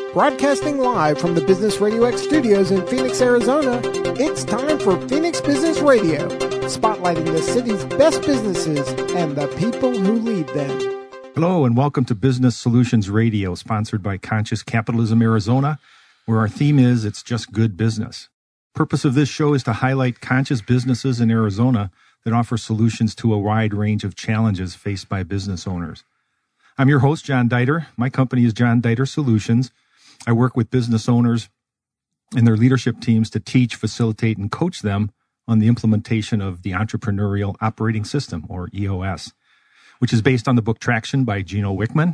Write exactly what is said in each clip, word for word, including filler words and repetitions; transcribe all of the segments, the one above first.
Broadcasting live from the Business Radio X studios in Phoenix, Arizona, it's time for Phoenix Business Radio, spotlighting the city's best businesses and the people who lead them. Hello and welcome to Business Solutions Radio, sponsored by Conscious Capitalism Arizona, where our theme is It's Just Good Business. Purpose of this show is to highlight conscious businesses in Arizona that offer solutions to a wide range of challenges faced by business owners. I'm your host, John Deiter. My company is John Deiter Solutions. I work with business owners and their leadership teams to teach, facilitate, and coach them on the implementation of the Entrepreneurial Operating System, or E O S, which is based on the book Traction by Gino Wickman.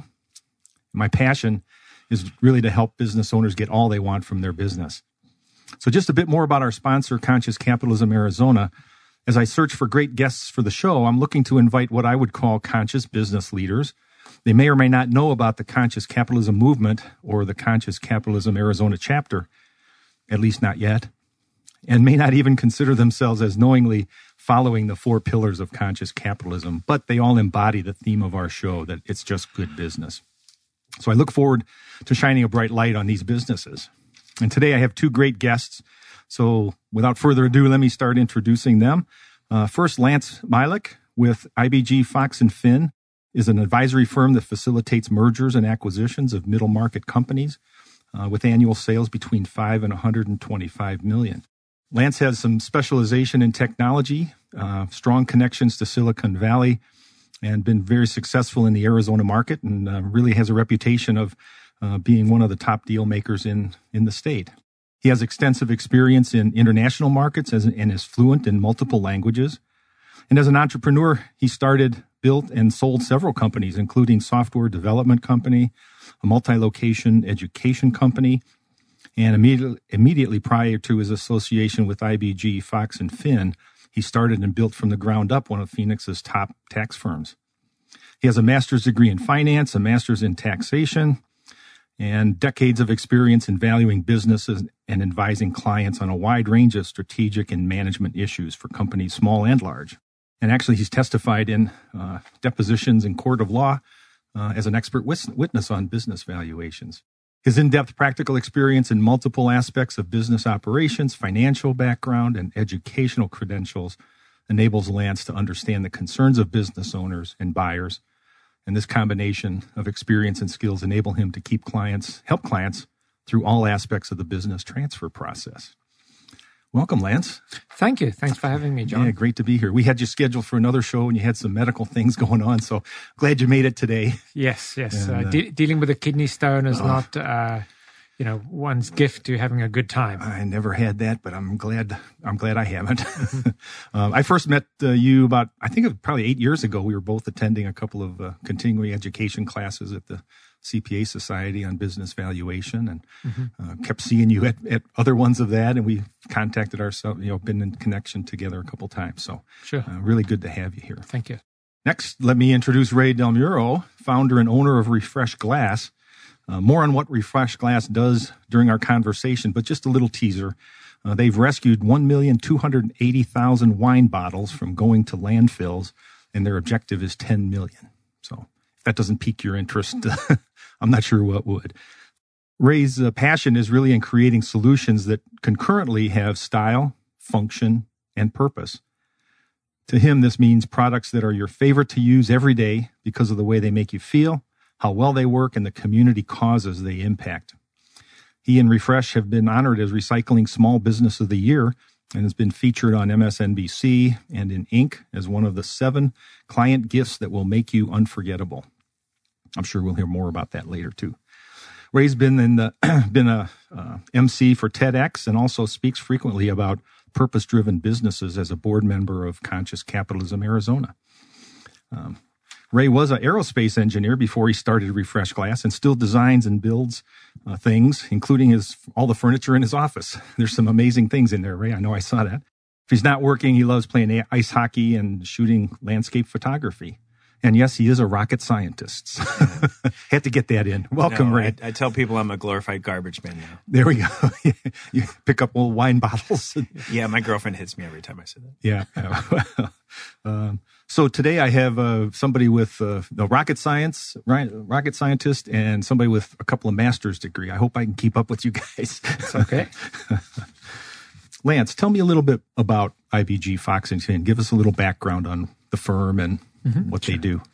My passion is really to help business owners get all they want from their business. So just a bit more about our sponsor, Conscious Capitalism Arizona. As I search for great guests for the show, I'm looking to invite what I would call conscious business leaders. They may or may not know about the Conscious Capitalism movement or the Conscious Capitalism Arizona chapter, at least not yet, and may not even consider themselves as knowingly following the four pillars of conscious capitalism, but they all embody the theme of our show, that it's just good business. So I look forward to shining a bright light on these businesses. And today I have two great guests. So without further ado, let me start introducing them. Uh, first, Lance Milik with I B G Fox and Finn is an advisory firm that facilitates mergers and acquisitions of middle market companies uh, with annual sales between five and one hundred twenty-five million. Lance has some specialization in technology, uh, strong connections to Silicon Valley, and been very successful in the Arizona market, and uh, really has a reputation of uh, being one of the top deal makers in, in the state. He has extensive experience in international markets as, and is fluent in multiple languages. And as an entrepreneur, he started, built, and sold several companies, including software development company, a multi-location education company, and immediately, immediately prior to his association with I B G Fox and Finn, he started and built from the ground up one of Phoenix's top tax firms. He has a master's degree in finance, a master's in taxation, and decades of experience in valuing businesses and advising clients on a wide range of strategic and management issues for companies small and large. And actually, he's testified in uh, depositions in court of law uh, as an expert witness on business valuations. His in-depth practical experience in multiple aspects of business operations, financial background, and educational credentials enables Lance to understand the concerns of business owners and buyers. And this combination of experience and skills enable him to keep clients, help clients through all aspects of the business transfer process. Welcome, Lance. Thank you. Thanks for having me, John. Yeah, great to be here. We had you scheduled for another show and you had some medical things going on, so glad you made it today. Yes, yes. And, uh, uh, de- dealing with a kidney stone is uh, not, uh, you know, one's gift to having a good time. I never had that, but I'm glad I'm glad I haven't. um, I first met uh, you about, I think it was probably eight years ago. We were both attending a couple of uh, continuing education classes at the C P A Society on business valuation, and mm-hmm. uh, kept seeing you at, at other ones of that, and we contacted ourselves, you know, been in connection together a couple times. So sure. uh, really good to have you here. Thank you. Next, let me introduce Ray Del Muro, founder and owner of Refresh Glass. Uh, more on what Refresh Glass does during our conversation, but just a little teaser. Uh, they've rescued one million two hundred eighty thousand wine bottles from going to landfills, and their objective is ten million. So if that doesn't pique your interest, I'm not sure what would. Ray's uh, passion is really in creating solutions that concurrently have style, function, and purpose. To him, this means products that are your favorite to use every day because of the way they make you feel, how well they work, and the community causes they impact. He and Refresh have been honored as Recycling Small Business of the Year and has been featured on M S N B C and in Inc as one of the seven client gifts that will make you unforgettable. I'm sure we'll hear more about that later, too. Ray's been in the been a uh, M C for TEDx and also speaks frequently about purpose-driven businesses as a board member of Conscious Capitalism Arizona. Um, Ray was an aerospace engineer before he started Refresh Glass and still designs and builds uh, things, including his all the furniture in his office. There's some amazing things in there, Ray. I know I saw that. If he's not working, he loves playing ice hockey and shooting landscape photography. And yes, he is a rocket scientist. Had to get that in. Welcome, no, Ray. I, I tell people I'm a glorified garbage man now. There we go. You pick up old wine bottles. Yeah, my girlfriend hits me every time I say that. Yeah. um, So today I have uh, somebody with uh, the rocket science, right, rocket scientist, and somebody with a couple of master's degree. I hope I can keep up with you guys. It's okay. Lance, tell me a little bit about I B G Foxington. Give us a little background on the firm and mm-hmm, what sure. they do.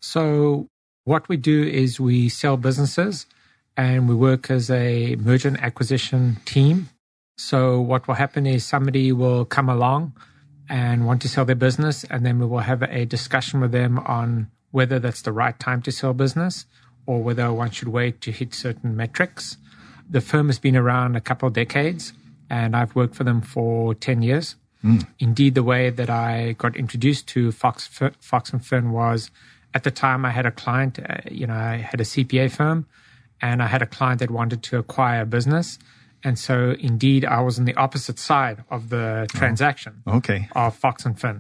So what we do is we sell businesses and we work as a merger and acquisition team. So what will happen is somebody will come along and want to sell their business, and then we will have a discussion with them on whether that's the right time to sell business or whether one should wait to hit certain metrics. The firm has been around a couple of decades, and I've worked for them for ten years. Mm. Indeed, the way that I got introduced to Fox, Fox and Finn was at the time I had a client, uh, you know, I had a C P A firm, and I had a client that wanted to acquire a business. And so, indeed, I was on the opposite side of the transaction oh, okay. of Fox and Finn.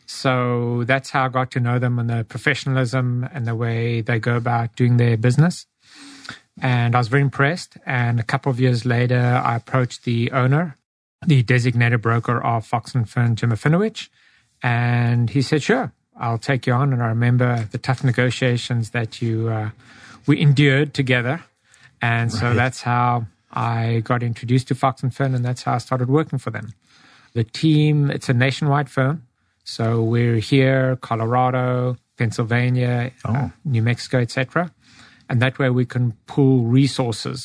So that's how I got to know them and the professionalism and the way they go about doing their business. And I was very impressed. And a couple of years later, I approached the owner, the designated broker of Fox and Finn, Jim Afinowich. And he said, sure, I'll take you on. And I remember the tough negotiations that you uh, we endured together. And so right. that's how I got introduced to Fox and Finn, and that's how I started working for them. The team, it's a nationwide firm. So we're here, Colorado, Pennsylvania, oh. uh, New Mexico, et cetera. And that way we can pool resources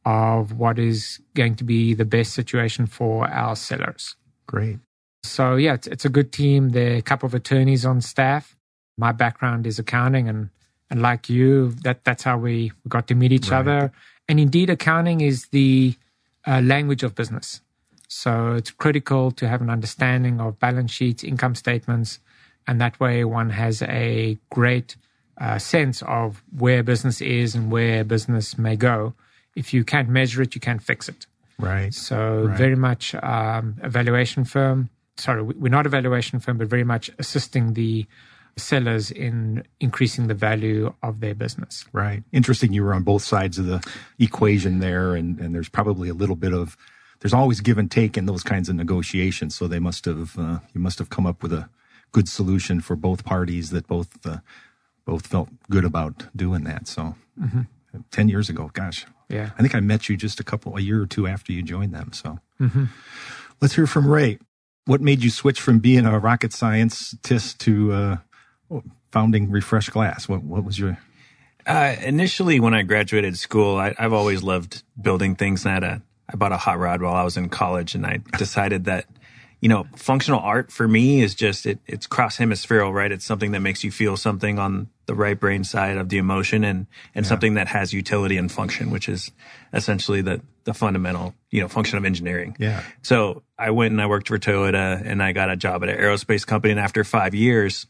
of what is going to be the best situation for our sellers. Great. So yeah, it's, it's a good team. There are a couple of attorneys on staff. My background is accounting, and, and like you, that that's how we got to meet each right. other. And indeed, accounting is the uh, language of business. So it's critical to have an understanding of balance sheets, income statements, and that way one has a great uh, sense of where business is and where business may go. If you can't measure it, you can't fix it. Right. So right. very much um, a valuation firm. Sorry, we're not a valuation firm, but very much assisting the sellers in increasing the value of their business. Right. Interesting. You were on both sides of the equation there, and, and there's probably a little bit of, there's always give and take in those kinds of negotiations. So they must have, uh, you must have come up with a good solution for both parties that both, uh, both felt good about doing that. So mm-hmm. ten years ago, gosh. Yeah. I think I met you just a couple, a year or two after you joined them. So mm-hmm. let's hear from Ray. What made you switch from being a rocket scientist to, uh, founding Refresh Glass? What what was your? Uh, initially, when I graduated school, I, I've always loved building things. And I had a, I bought a hot rod while I was in college, and I decided that, you know, functional art for me is just it, it's cross hemispherical, right? It's something that makes you feel something on the right brain side of the emotion, and and yeah. something that has utility and function, which is essentially the the fundamental, you know, function of engineering. Yeah. So I went and I worked for Toyota, and I got a job at an aerospace company, and after five years.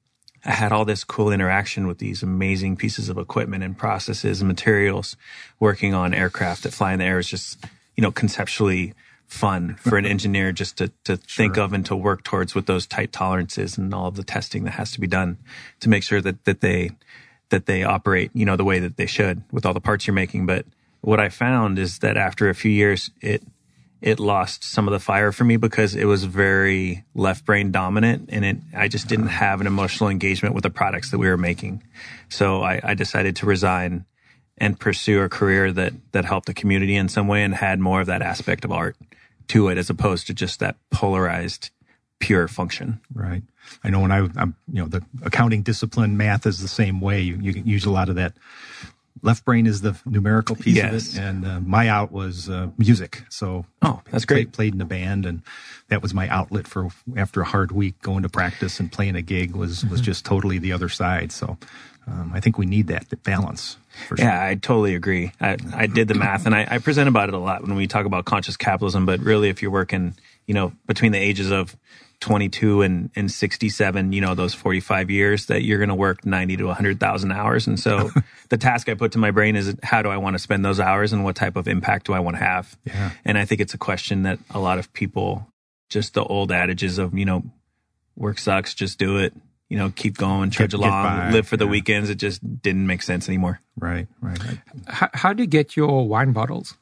I had all this cool interaction with these amazing pieces of equipment and processes and materials. Working on aircraft that fly in the air is just, you know, conceptually fun for an engineer just to, to sure. think of and to work towards with those tight tolerances and all of the testing that has to be done to make sure that, that they, that they operate, you know, the way that they should with all the parts you're making. But what I found is that after a few years, it, it lost some of the fire for me because it was very left brain dominant, and it, I just didn't have an emotional engagement with the products that we were making. So I, I decided to resign and pursue a career that, that helped the community in some way and had more of that aspect of art to it, as opposed to just that polarized, pure function. Right. I know when I, I'm, you know, the accounting discipline, math is the same way. You, you use a lot of that. Left brain is the numerical piece yes. of it, and uh, my out was uh, music. So oh, that's great. Played, played in a band, and that was my outlet for after a hard week. Going to practice and playing a gig was mm-hmm. was just totally the other side. So um, I think we need that, that balance. For sure. Yeah, I totally agree. I, I did the math, and I, I present about it a lot when we talk about conscious capitalism. But really, if you're working, you know, between the ages of twenty-two and, and sixty-seven, you know, those forty-five years that you're going to work ninety to one hundred thousand hours. And so the task I put to my brain is, how do I want to spend those hours and what type of impact do I want to have? Yeah. And I think it's a question that a lot of people, just the old adages of, you know, work sucks, just do it, you know, keep going, trudge get, along, get live for the yeah. weekends. It just didn't make sense anymore. Right, right. right. How, how do you get your wine bottles?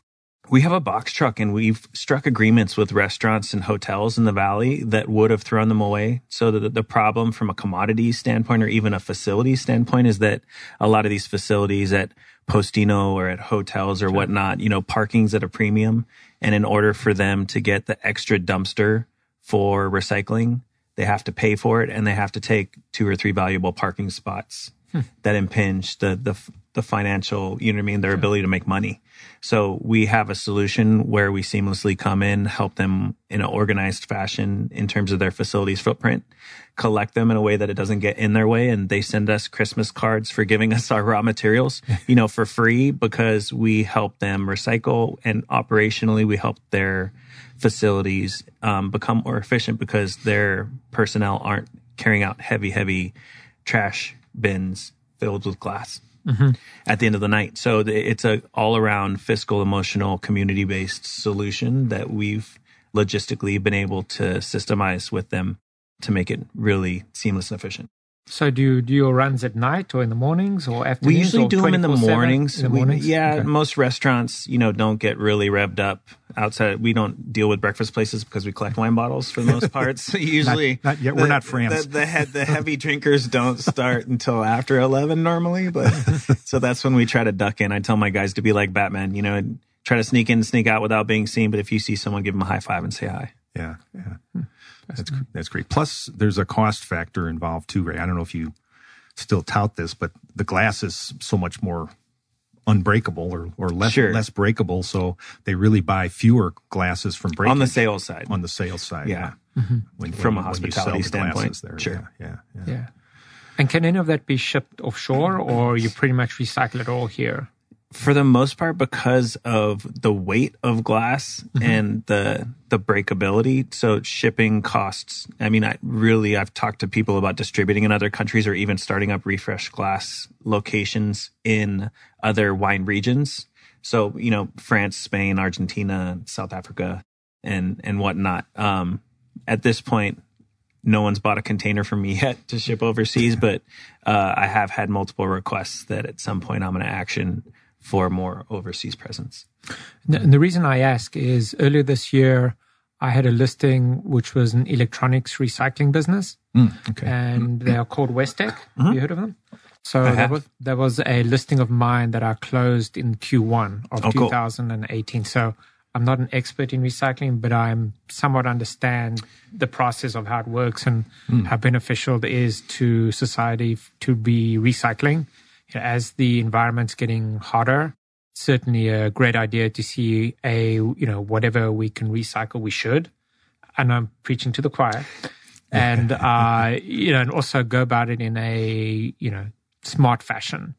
we have a box truck, and we've struck agreements with restaurants and hotels in the valley that would have thrown them away. So the, the problem from a commodity standpoint or even a facility standpoint is that a lot of these facilities at Postino or at hotels or whatnot, you know, parking's at a premium. And in order for them to get the extra dumpster for recycling, they have to pay for it, and they have to take two or three valuable parking spots hmm. that impinge the, the the financial, you know what I mean, their sure. ability to make money. So we have a solution where we seamlessly come in, help them in an organized fashion in terms of their facilities footprint, collect them in a way that it doesn't get in their way. And they send us Christmas cards for giving us our raw materials, you know, for free, because we help them recycle, and operationally we help their facilities um, become more efficient because their personnel aren't carrying out heavy, heavy trash bins filled with glass. Mm-hmm. At the end of the night. So it's a all-around fiscal, emotional, community-based solution that we've logistically been able to systemize with them to make it really seamless and efficient. So do you do your runs at night or in the mornings or afternoons? We usually do them in the mornings. In the mornings? We, yeah, okay. Most restaurants, you know, don't get really revved up outside. We don't deal with breakfast places because we collect wine bottles for the most part. So usually, not, not yet. The, We're not France. The, the, head, the heavy drinkers don't start until after eleven normally. But so that's when we try to duck in. I tell my guys to be like Batman, you know, try to sneak in, sneak out without being seen. But if you see someone, give them a high five and say hi. Yeah, yeah, that's that's great. Plus, there's a cost factor involved too, Ray. I don't know if you still tout this, but the glass is so much more unbreakable or, or less sure. less breakable, so they really buy fewer glasses from breakage. On the sales side. On the sales side, yeah. yeah. Mm-hmm. When, From when, a hospitality standpoint, there. Sure. Yeah, yeah, yeah. yeah. And can any of that be shipped offshore, or you pretty much recycle it all here? For the most part, because of the weight of glass mm-hmm. and the the breakability, so shipping costs. I mean, I really, I've talked to people about distributing in other countries or even starting up Refresh Glass locations in other wine regions. So, you know, France, Spain, Argentina, South Africa, and and whatnot. Um, at this point, no one's bought a container from me yet to ship overseas, but uh, I have had multiple requests that at some point I'm going to action for more overseas presence. And the reason I ask is earlier this year, I had a listing which was an electronics recycling business. Mm, okay. And they are called Westec. Mm-hmm. Have you heard of them? So I there was, there was a listing of mine that I closed in Q one of oh, two thousand eighteen. Cool. So I'm not an expert in recycling, but I'm somewhat understand the process of how it works and mm. how beneficial it is to society to be recycling. As the environment's getting hotter, certainly a great idea to see a, you know, whatever we can recycle, we should. And I'm preaching to the choir. And, uh, you know, and also go about it in a, you know, smart fashion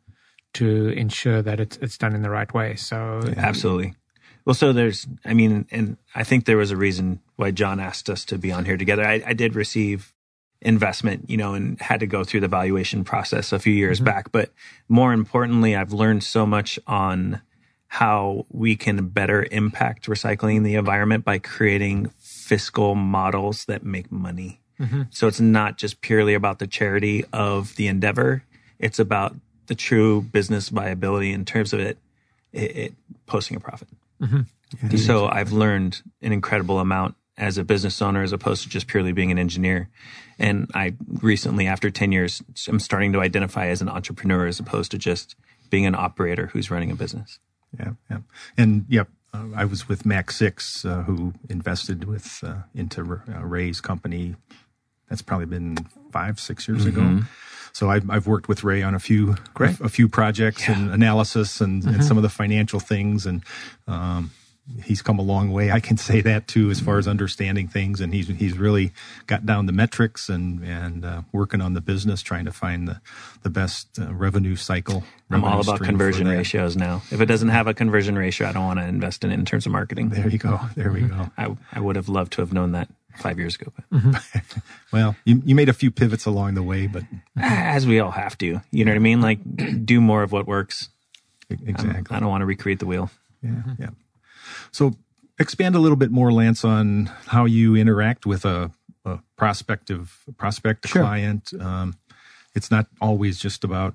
to ensure that it's it's done in the right way. So yeah, absolutely. Well, so there's, I mean, and I think there was a reason why John asked us to be on here together. I, I did receive investment, you know, and had to go through the valuation process a few years mm-hmm. back. But more importantly, I've learned so much on how we can better impact recycling the environment by creating fiscal models that make money. Mm-hmm. So it's not just purely about the charity of the endeavor. It's about the true business viability in terms of it, it, it posting a profit. Mm-hmm. Yeah, so I've learned an incredible amount as a business owner, as opposed to just purely being an engineer. And I recently, after ten years, I'm starting to identify as an entrepreneur as opposed to just being an operator who's running a business. Yeah, yeah. And, yep, uh, I was with Mac six, uh, who invested with uh, into uh, Ray's company. That's probably been five, six years mm-hmm. ago. So I've, I've worked with Ray on a few Great. a, a few projects yeah. and analysis and, mm-hmm. and some of the financial things. And um, he's come a long way. I can say that too, as far as understanding things. And he's he's really got down the metrics and and uh, working on the business, trying to find the the best uh, revenue cycle. I'm revenue all about conversion ratios now. If it doesn't have a conversion ratio, I don't want to invest in it in terms of marketing. There you go. There we go. I I would have loved to have known that five years ago. But. Mm-hmm. Well, you you made a few pivots along the way, but as we all have to, you know what I mean? Like, do more of what works. Exactly. I'm, I don't want to recreate the wheel. Yeah, mm-hmm. yeah. So expand a little bit more, Lance, on how you interact with a, a prospective prospect sure. client. Um, it's not always just about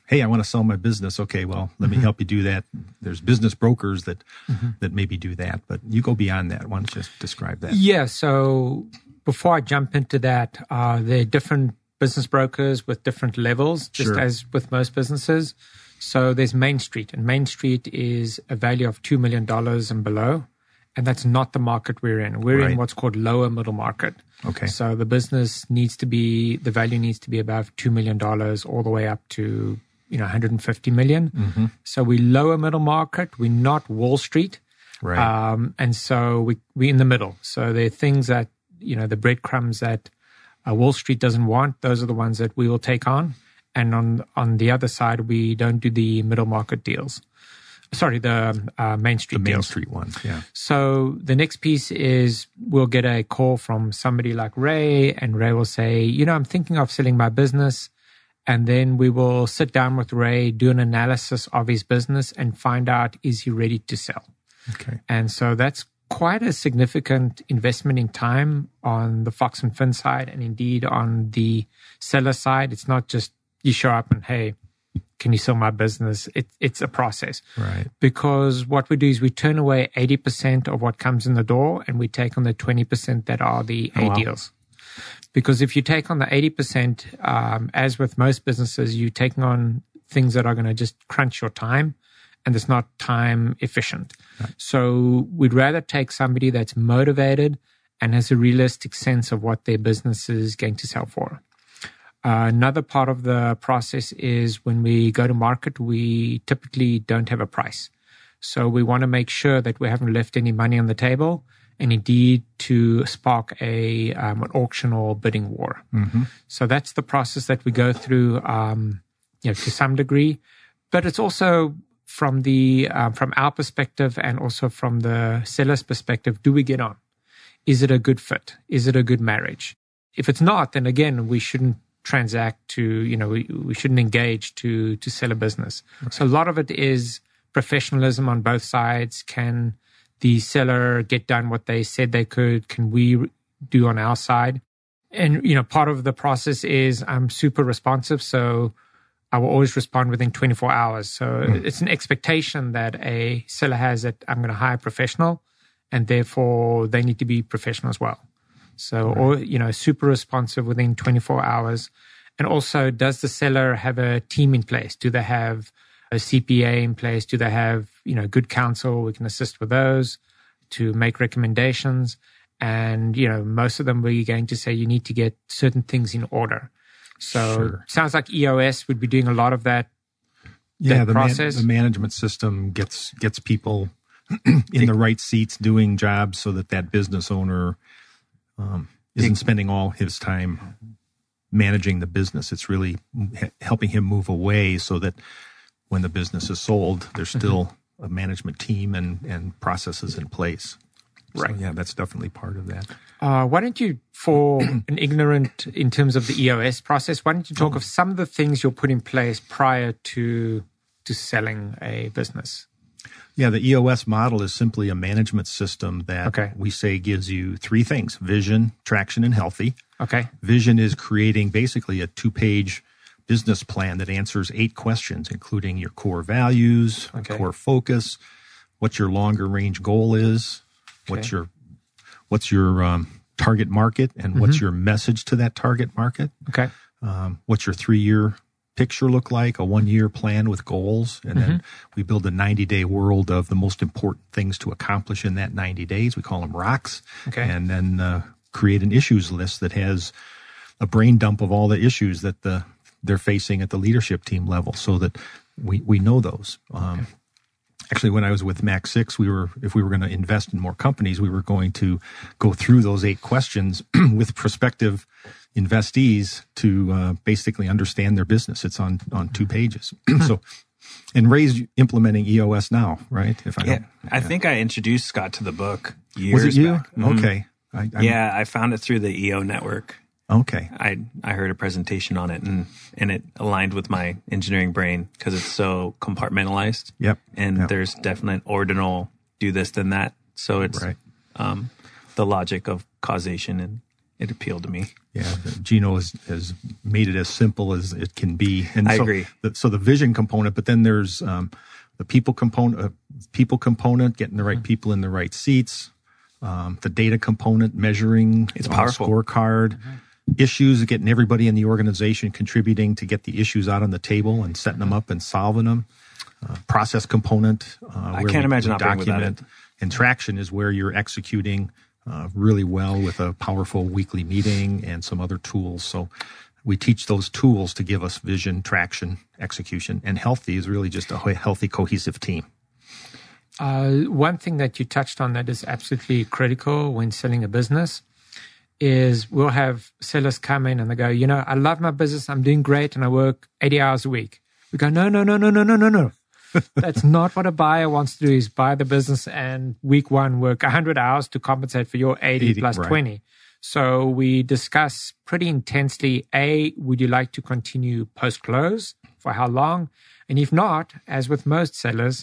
hey, I want to sell my business. Okay, well, let mm-hmm. me help you do that. There's business brokers that mm-hmm. that maybe do that, but you go beyond that. Why don't you just describe that? Yeah, so before I jump into that, uh, there are different business brokers with different levels, just sure. as with most businesses. So there's Main Street, and Main Street is a value of two million dollars and below, and that's not the market we're in. We're right. in what's called lower middle market. Okay. So the business needs to be, the value needs to be above two million dollars all the way up to, you know, one hundred fifty million. Mm-hmm. So we lower middle market. We're not Wall Street. Right. Um, and so we, we're in the middle. So there are things that, you know, the breadcrumbs that uh, Wall Street doesn't want, those are the ones that we will take on. And on, on the other side, we don't do the middle market deals. Sorry, the uh, Main Street the Main deals. Street ones, yeah. So the next piece is we'll get a call from somebody like Ray, and Ray will say, you know, I'm thinking of selling my business. And then we will sit down with Ray, do an analysis of his business and find out, is he ready to sell? Okay. And so that's quite a significant investment in time on the Fox and Fin side, and indeed on the seller side. It's not just you show up and, hey, can you sell my business? It, it's a process. Right. Because what we do is we turn away eighty percent of what comes in the door and we take on the twenty percent that are the A oh, wow. deals. Because if you take on the eighty percent, um, as with most businesses, you're taking on things that are going to just crunch your time, and it's not time efficient. Right. So we'd rather take somebody that's motivated and has a realistic sense of what their business is going to sell for. Uh, another part of the process is when we go to market, we typically don't have a price. So we want to make sure that we haven't left any money on the table, and indeed to spark a um, an auction or bidding war. Mm-hmm. So that's the process that we go through, um, you know, to some degree. But it's also from the um, from our perspective and also from the seller's perspective. Do we get on? Is it a good fit? Is it a good marriage? If it's not, then again, we shouldn't transact to, you know, we, we shouldn't engage to to sell a business. Right. So a lot of it is professionalism on both sides. Can the seller get done what they said they could? Can we do on our side? And, you know, part of the process is I'm super responsive, so I will always respond within twenty-four hours. So mm. it's an expectation that a seller has that I'm going to hire a professional, and therefore they need to be professional as well. So, right. or, you know, super responsive within twenty-four hours. And also, does the seller have a team in place? Do they have a C P A in place? Do they have, you know, good counsel? We can assist with those to make recommendations. And, you know, most of them we're going to say you need to get certain things in order. So sure. Sounds like E O S would be doing a lot of that, yeah, that the process. Man, the management system gets gets people in the right seats doing jobs so that that business owner um, isn't spending all his time managing the business. It's really helping him move away so that when the business is sold, there's still mm-hmm. a management team and, and processes in place. Right. So, yeah, that's definitely part of that. Uh, why don't you, for an ignorant in terms of the E O S process, why don't you talk oh. of some of the things you'll put in place prior to to selling a business? Yeah, the E O S model is simply a management system that okay. we say gives you three things: vision, traction, and healthy. Okay. Vision is creating basically a two-page business plan that answers eight questions, including your core values, okay. core focus, what your longer range goal is, okay. what's your what's your um, target market, and mm-hmm. what's your message to that target market. Okay. Um, what's your three-year picture look like, a one-year plan with goals, and mm-hmm. then we build a ninety-day world of the most important things to accomplish in that ninety days. We call them rocks. Okay. And then uh, create an issues list that has a brain dump of all the issues that the they're facing at the leadership team level, so that we we know those. Um, okay. Actually, when I was with Max Six, we were if we were going to invest in more companies, we were going to go through those eight questions with prospective investees to uh, basically understand their business. It's on on two pages. So, and Ray's implementing E O S now, right? If I yeah, don't, I yeah. think I introduced Scott to the book years was it you? back. Mm-hmm. Okay, I, yeah, I found it through the E O network. Okay, I I heard a presentation on it, and and it aligned with my engineering brain because it's so compartmentalized. Yep, and yep. there's definite ordinal do this then that. So it's right. um, the logic of causation and it appealed to me. Yeah, Gino has, has made it as simple as it can be. And I so agree. The, so the vision component, but then there's um, the people component, uh, people component, getting the right mm-hmm. people in the right seats, um, the data component, measuring, it's powerful scorecard, mm-hmm. issues, getting everybody in the organization contributing to get the issues out on the table and setting them up and solving them. Uh, process component. Uh, I can't we, imagine we operating without it. And traction is where you're executing uh, really well with a powerful weekly meeting and some other tools. So we teach those tools to give us vision, traction, execution, and healthy is really just a healthy, cohesive team. Uh, one thing that you touched on that is absolutely critical when selling a business is we'll have sellers come in and they go, you know, I love my business. I'm doing great and I work eighty hours a week. We go, no, no, no, no, no, no, no, no. That's not what a buyer wants to do, is buy the business and week one work one hundred hours to compensate for your eighty, eighty plus right. twenty. So we discuss pretty intensely, A, would you like to continue post-close? For how long? And if not, as with most sellers,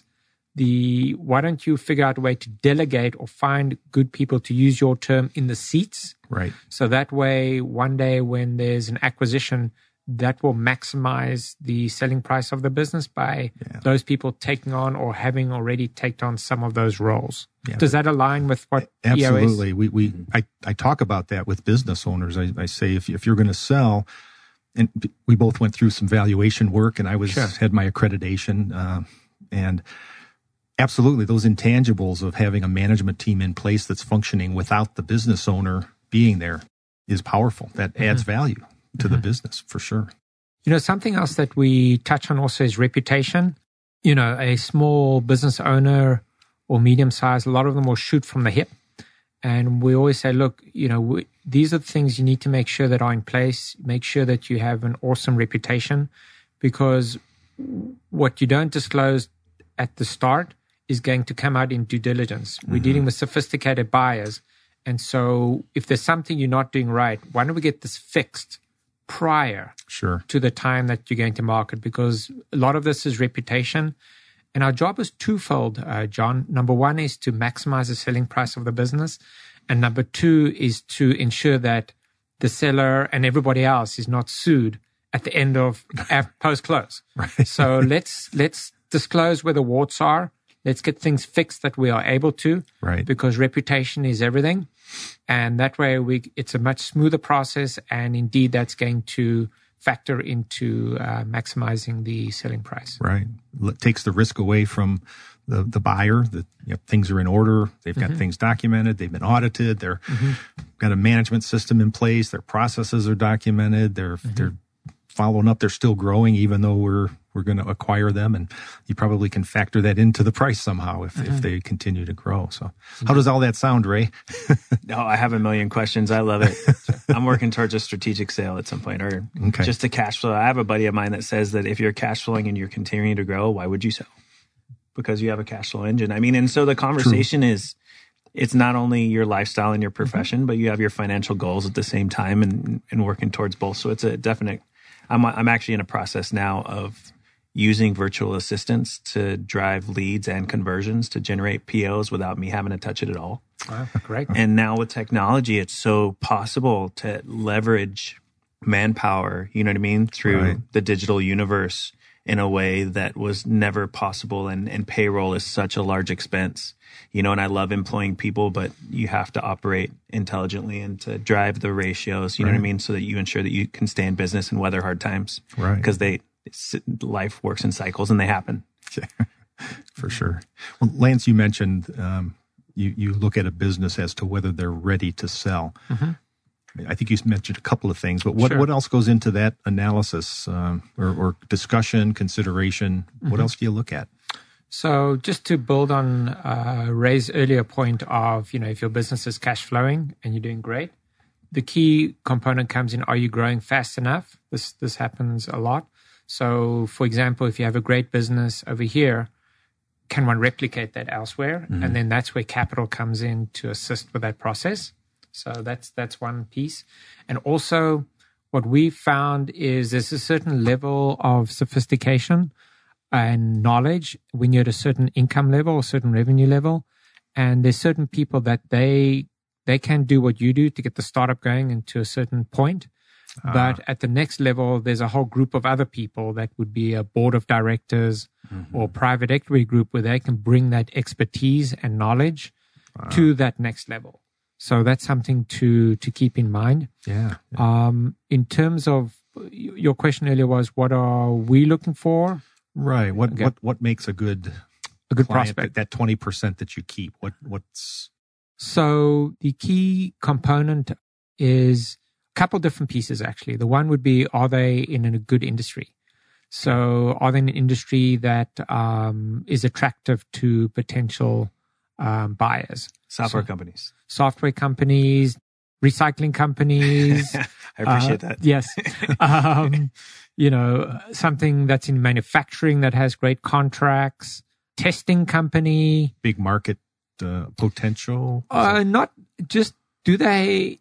the why don't you figure out a way to delegate or find good people to use your term in the seats? Right. So that way, one day when there's an acquisition, that will maximize the selling price of the business by yeah. those people taking on or having already taken on some of those roles. Yeah. Does that align with what Absolutely. E O is? We we I, I talk about that with business owners. I, I say if if you're going to sell, and we both went through some valuation work, and I was sure. had my accreditation, uh, and absolutely those intangibles of having a management team in place that's functioning without the business owner being there is powerful. That mm-hmm. adds value to mm-hmm. the business for sure. You know, something else that we touch on also is reputation. You know, a small business owner or medium size, a lot of them will shoot from the hip. And we always say, look, you know, we, these are the things you need to make sure that are in place. Make sure that you have an awesome reputation, because what you don't disclose at the start is going to come out in due diligence. We're mm-hmm. dealing with sophisticated buyers. And so if there's something you're not doing right, why don't we get this fixed prior sure. to the time that you're going to market? Because a lot of this is reputation. And our job is twofold, uh, John. Number one is to maximize the selling price of the business. And number two is to ensure that the seller and everybody else is not sued at the end of post-close. Right. So let's let's disclose where the warts are. Let's get things fixed that we are able to, right? Because reputation is everything. And that way we it's a much smoother process. And indeed, that's going to factor into uh, maximizing the selling price. Right. It takes the risk away from the, the buyer that you know, things are in order. They've got mm-hmm. things documented. They've been audited. They're mm-hmm. got a management system in place. Their processes are documented. They're mm-hmm. they're following up. They're still growing, even though we're we're going to acquire them, and you probably can factor that into the price somehow if, mm-hmm. if they continue to grow. So how does all that sound, Ray? No, I have a million questions. I love it. I'm working towards a strategic sale at some point, or okay. just a cash flow. I have a buddy of mine that says that if you're cash flowing and you're continuing to grow, why would you sell? Because you have a cash flow engine. I mean, and so the conversation True. is, it's not only your lifestyle and your profession, mm-hmm. but you have your financial goals at the same time, and, and working towards both. So it's a definite, I'm, I'm actually in a process now of using virtual assistants to drive leads and conversions to generate P Os without me having to touch it at all. Wow, great. And now with technology, it's so possible to leverage manpower, you know what I mean, through right. the digital universe in a way that was never possible. And, and payroll is such a large expense, you know, and I love employing people, but you have to operate intelligently and to drive the ratios, you right. know what I mean, so that you ensure that you can stay in business and weather hard times. Right. Because they, life works in cycles and they happen. For sure. Well, Lance, you mentioned um, you, you look at a business as to whether they're ready to sell. Mm-hmm. I think you mentioned a couple of things, but what, sure. what else goes into that analysis um, or, or discussion, consideration? Mm-hmm. What else do you look at? So just to build on uh, Ray's earlier point of, you know, if your business is cash flowing and you're doing great, the key component comes in, are you growing fast enough? This This happens a lot. So, for example, if you have a great business over here, can one replicate that elsewhere? Mm-hmm. And then that's where capital comes in to assist with that process. So that's that's one piece. And also what we found is there's a certain level of sophistication and knowledge when you're at a certain income level or certain revenue level. And there's certain people that they they can do what you do to get the startup going into a certain point. Uh, but at the next level, there's a whole group of other people that would be a board of directors mm-hmm. or private equity group where they can bring that expertise and knowledge wow. to that next level. So that's something to to keep in mind. Yeah. yeah. Um, in terms of your question earlier was, what are we looking for? Right. What okay. what what makes a good a good client, prospect? That twenty percent that you keep. What what's so the key component is a couple different pieces actually. The one would be, are they in a good industry? So are they in an industry that um, is attractive to potential um, buyers? Software so, companies. Software companies, recycling companies. I appreciate uh, that. Yes. um, you know, something that's in manufacturing that has great contracts, testing company. Big market uh, potential? Uh, not just, do they,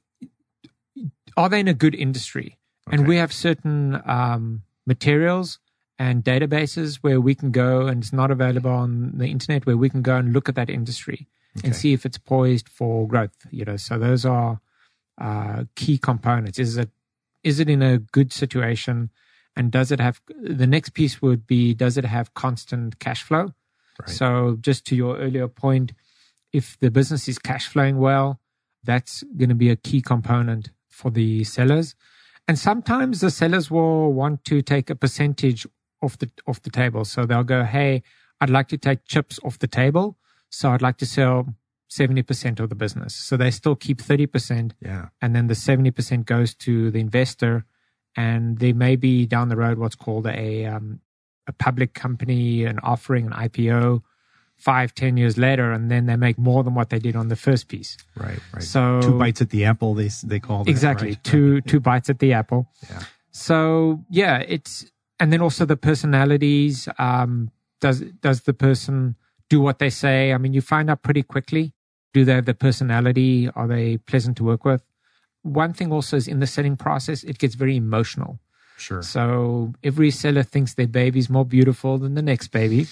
are they in a good industry? Okay. And we have certain um, materials and databases where we can go, and it's not available on the internet, where we can go and look at that industry okay. and see if it's poised for growth. You know, so those are uh, key components. Is it is it in a good situation, and does it have? The next piece would be, does it have constant cash flow? Right. So just to your earlier point, if the business is cash flowing well, that's going to be a key component for the sellers. And sometimes the sellers will want to take a percentage off the off the table. So they'll go, hey, I'd like to take chips off the table. So I'd like to sell seventy percent of the business. So they still keep thirty percent. Yeah. And then the seventy percent goes to the investor. And there may be down the road what's called a um, a public company, an offering, an I P O, five, ten years later, and then they make more than what they did on the first piece. Right, right. So two bites at the apple, they they call it. Exactly, right? two two bites at the apple. Yeah. So yeah, it's, and then also the personalities. Um, does does the person do what they say? I mean, you find out pretty quickly. Do they have the personality? Are they pleasant to work with? One thing also is in the selling process, it gets very emotional. Sure. So every seller thinks their baby's more beautiful than the next baby.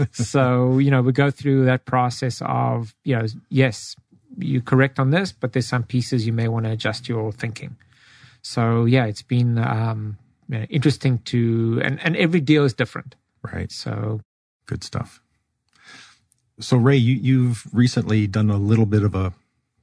So, you know, we go through that process of, you know, yes, you're correct on this, but there's some pieces you may want to adjust your thinking. So, yeah, it's been um, you know, interesting to, and, and every deal is different. Right. So good stuff. So Ray, you, you've recently done a little bit of a,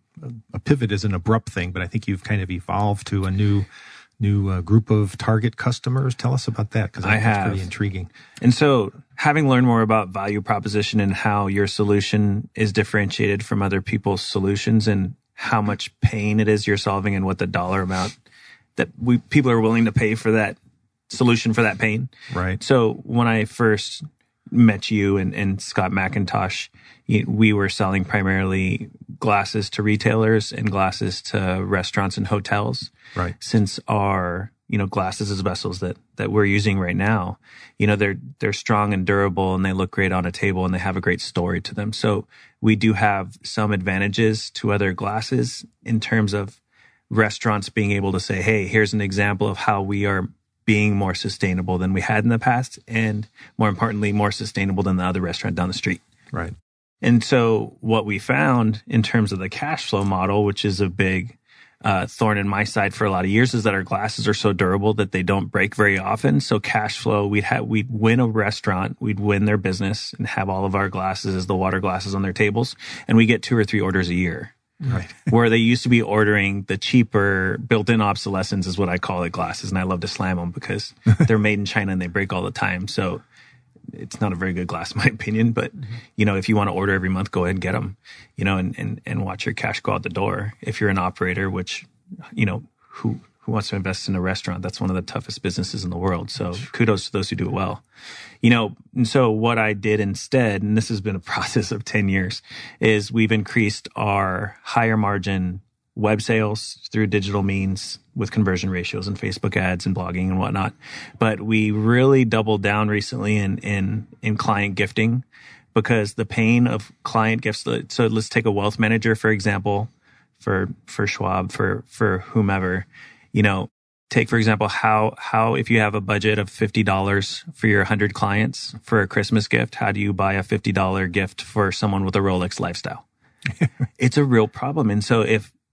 a pivot is an abrupt thing, but I think you've kind of evolved to a new new uh, group of target customers. Tell us about that, because I think it's pretty intriguing. And so having learned more about value proposition and how your solution is differentiated from other people's solutions and how much pain it is you're solving and what the dollar amount that we people are willing to pay for that solution for that pain. Right. So when I first met you and, and Scott McIntosh, we were selling primarily glasses to retailers and glasses to restaurants and hotels. Right. Since our, you know, glasses as vessels that, that we're using right now, you know, they're, they're strong and durable and they look great on a table and they have a great story to them. So we do have some advantages to other glasses in terms of restaurants being able to say, hey, here's an example of how we are being more sustainable than we had in the past, and more importantly, more sustainable than the other restaurant down the street. Right. And so what we found in terms of the cash flow model, which is a big uh, thorn in my side for a lot of years, is that our glasses are so durable that they don't break very often. So cash flow, we'd have, we'd win a restaurant, we'd win their business and have all of our glasses as the water glasses on their tables. And we get two or three orders a year. Right. Where they used to be ordering the cheaper built-in obsolescence is what I call it, glasses. And I love to slam them because they're made in China and they break all the time. So it's not a very good glass in my opinion, but you know, if you want to order every month, go ahead and get them, you know, and, and, and watch your cash go out the door. If you're an operator, which, you know, who, who wants to invest in a restaurant? That's one of the toughest businesses in the world. So kudos to those who do it well. You know, and so what I did instead, and this has been a process of ten years, is we've increased our higher margin web sales through digital means with conversion ratios and Facebook ads and blogging and whatnot. But we really doubled down recently in, in, in client gifting, because the pain of client gifts. So let's take a wealth manager, for example, for, for Schwab, for, for whomever, you know, take, for example, how, how, if you have a budget of fifty dollars for your one hundred clients for a Christmas gift, how do you buy a fifty dollars gift for someone with a Rolex lifestyle? It's a real problem. And so if,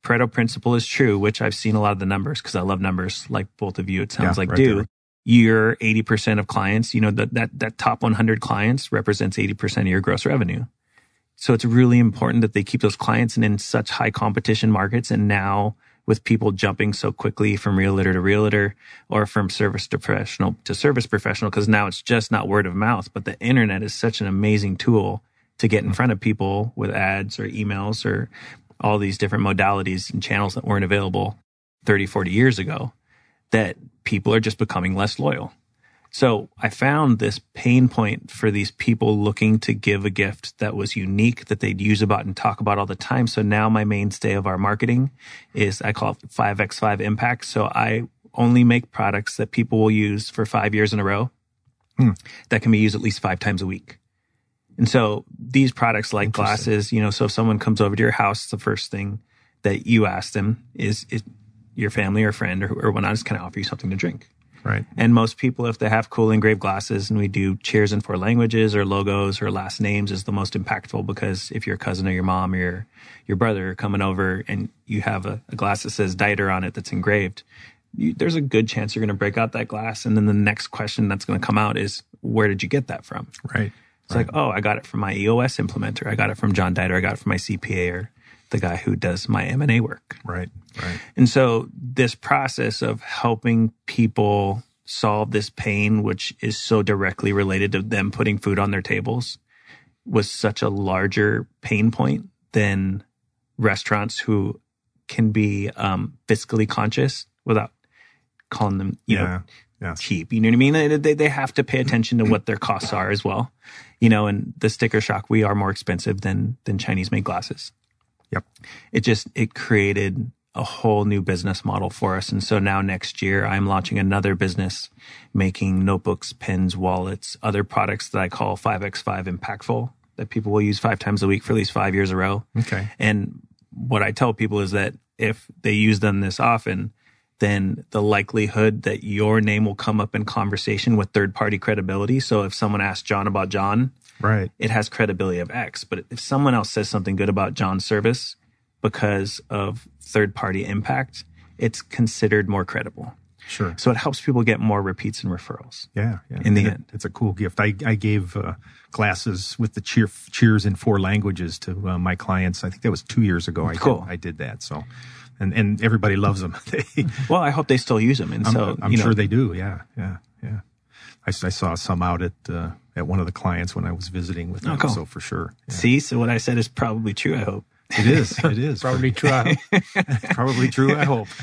Pareto principle is true, which I've seen a lot of the numbers because I love numbers like both of you, it sounds Yeah, like right do. there. Your eighty percent of clients, you know, that, that, that top one hundred clients represents eighty percent of your gross revenue. So it's really important that they keep those clients and in such high competition markets. And now with people jumping so quickly from realtor to realtor or from service to professional to service professional, because now it's just not word of mouth, but the internet is such an amazing tool to get in front of people with ads or emails or all these different modalities and channels that weren't available thirty, forty years ago, that people are just becoming less loyal. So I found this pain point for these people looking to give a gift that was unique, that they'd use about and talk about all the time. So now my mainstay of our marketing is, I call it five by five impact. So I only make products that people will use for five years in a row hmm. that can be used at least five times a week. And so these products like glasses, you know, so if someone comes over to your house, the first thing that you ask them is, is your family or friend or, or whatnot is, can I offer you something to drink? Right. And most people, if they have cool engraved glasses and we do cheers in four languages or logos or last names is the most impactful, because if your cousin or your mom or your, your brother are coming over and you have a, a glass that says Dieter on it that's engraved, you, there's a good chance you're going to break out that glass. And then the next question that's going to come out is, where did you get that from? Right. It's right. like, oh, I got it from my E O S implementer. I got it from John Dieter. I got it from my C P A or the guy who does my M and A work. Right, right. And so this process of helping people solve this pain, which is so directly related to them putting food on their tables, was such a larger pain point than restaurants who can be um, fiscally conscious without calling them, you yeah. know, Yeah. cheap. You know what I mean? They they have to pay attention to what their costs are as well. You know, and the sticker shock, we are more expensive than than Chinese made glasses. Yep. It just, it created a whole new business model for us. And so now next year I'm launching another business making notebooks, pens, wallets, other products that I call five by five impactful that people will use five times a week for at least five years in a row. Okay. And what I tell people is that if they use them this often, then the likelihood that your name will come up in conversation with third-party credibility. So if someone asks John about John, right, it has credibility of X. But if someone else says something good about John's service because of third-party impact, it's considered more credible. Sure. So it helps people get more repeats and referrals. Yeah, yeah. In the and end. It, it's a cool gift. I, I gave uh, glasses with the cheer, cheers in four languages to uh, my clients. I think that was two years ago. I cool. did, I did that. So. And and everybody loves them. They, well, I hope they still use them. And I'm, so I'm you sure know, they do. Yeah, yeah, yeah. I, I saw some out at uh, at one of the clients when I was visiting with them. Oh, cool. So for sure. Yeah. See, so what I said is probably true. I hope it is. It is probably true. I hope. Probably true. I hope.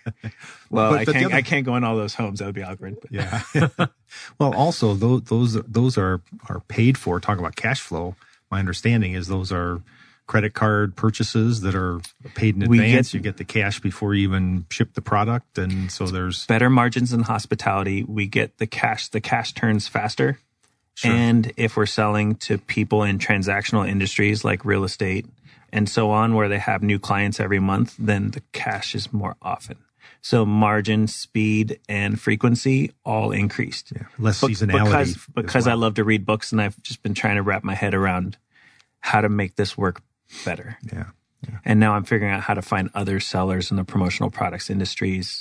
Well, but, I but can't. other, I can't go in all those homes. That would be awkward. But. Yeah. Well, also those those those are are paid for. Talk about cash flow. My understanding is those are credit card purchases that are paid in We advance. get, you get the cash before you even ship the product, and so there's better margins in hospitality. We get the cash. The cash turns faster. Sure. And if we're selling to people in transactional industries like real estate and so on, where they have new clients every month, then the cash is more often. So margin, speed, and frequency all increased. Yeah, less Be- seasonality. Because, because well. I love to read books, and I've just been trying to wrap my head around how to make this work better. Yeah, yeah. And now I'm figuring out how to find other sellers in the promotional products industries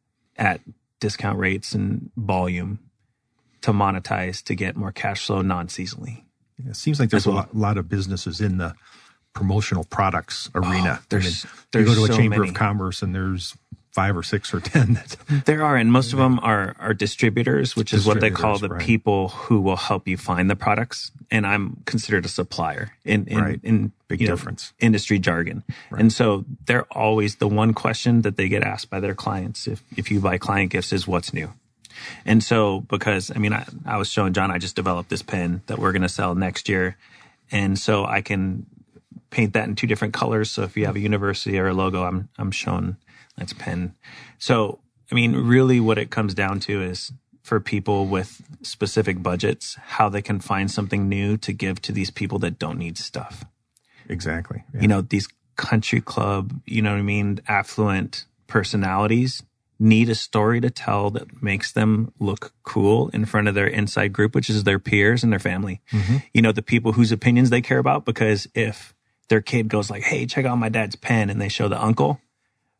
at discount rates and volume to monetize to get more cash flow non-seasonally. Yeah, it seems like there's well. a lot, lot of businesses in the promotional products arena. Oh, there's, I mean, there's you go to a so chamber many. of commerce and there's five or six or ten. There are, and most of them are are distributors, which is what they call the right. people who will help you find the products. And I'm considered a supplier in in, right. in big you know, difference industry jargon. Right. And so they're always the one question that they get asked by their clients if if you buy client gifts is what's new. And so because I mean I, I was showing John I just developed this pen that we're going to sell next year, and so I can paint that in two different colors. So if you have a university or a logo, I'm I'm showing. That's pen. So, I mean, really what it comes down to is for people with specific budgets, how they can find something new to give to these people that don't need stuff. Exactly. Yeah. You know, these country club, you know what I mean, affluent personalities need a story to tell that makes them look cool in front of their inside group, which is their peers and their family. Mm-hmm. You know, the people whose opinions they care about, because if their kid goes like, hey, check out my dad's pen, and they show the uncle,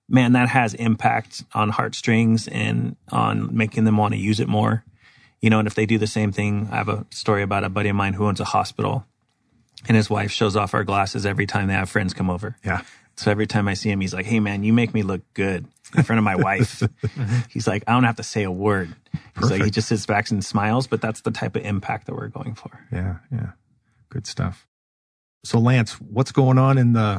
man, that has impact on heartstrings and on making them want to use it more. You know, and if they do the same thing, I have a story about a buddy of mine who owns a hospital, and his wife shows off our glasses every time they have friends come over. Yeah. So every time I see him, he's like, hey, man, you make me look good in front of my wife. He's like, I don't have to say a word. He's Perfect. like, he just sits back and smiles, but that's the type of impact that we're going for. Yeah, yeah. Good stuff. So, Lance, what's going on in the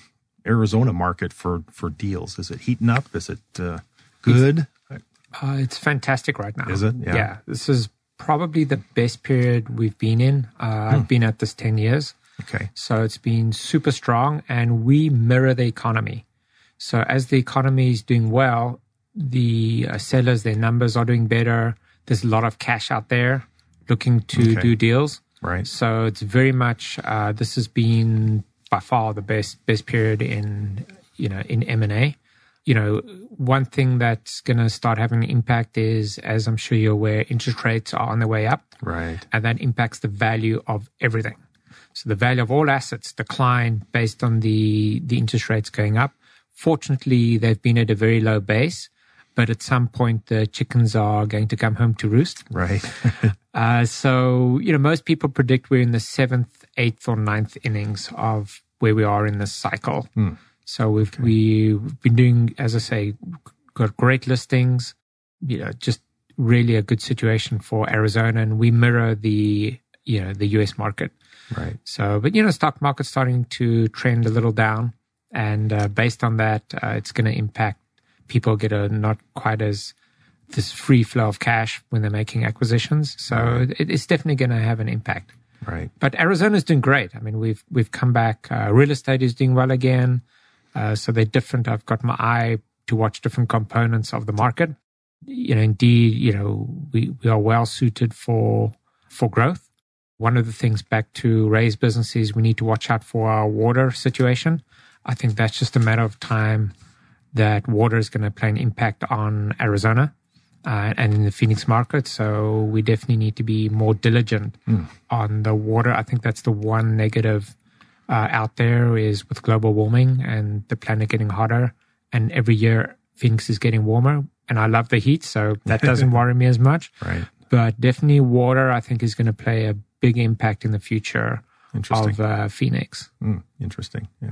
Arizona market for, for deals? Is it heating up? Is it uh, good? Uh, it's fantastic right now. Is it? Yeah. Yeah. This is probably the best period we've been in. Uh, I've been at this ten years. Okay. So it's been super strong, and we mirror the economy. So as the economy is doing well, the uh, sellers, their numbers are doing better. There's a lot of cash out there looking to Okay. do deals. Right. So it's very much, uh, this has been by far the best best period in, you know, in M and A. You know, one thing that's going to start having an impact is, as I'm sure you're aware, interest rates are on the way up. Right. And that impacts the value of everything. So the value of all assets decline based on the, the interest rates going up. Fortunately, they've been at a very low base, but at some point the chickens are going to come home to roost. Right. Uh, so, you know, most people predict we're in the seventh, eighth, or ninth innings of where we are in this cycle. Hmm. So we've okay. we've been doing, as I say, got great listings. You know, just really a good situation for Arizona, and we mirror the you know the U S market. Right. So, but you know, stock market's starting to trend a little down, and uh, based on that, uh, it's going to impact people get a not quite as this free flow of cash when they're making acquisitions. So right. it, it's definitely going to have an impact. Right. But Arizona's doing great. I mean, we've we've come back. Uh, real estate is doing well again. Uh, so they're different. I've got my eye to watch different components of the market. You know, indeed, you know, we, we are well suited for for growth. One of the things back to Ray's business is we need to watch out for our water situation. I think that's just a matter of time that water is going to play an impact on Arizona uh, and in the Phoenix market. So we definitely need to be more diligent mm. on the water. I think that's the one negative uh, out there is with global warming and the planet getting hotter. And every year Phoenix is getting warmer. And I love the heat, so that doesn't worry me as much. Right. But definitely water, I think, is going to play a big impact in the future Interesting. of uh, Phoenix. Mm, interesting, yeah.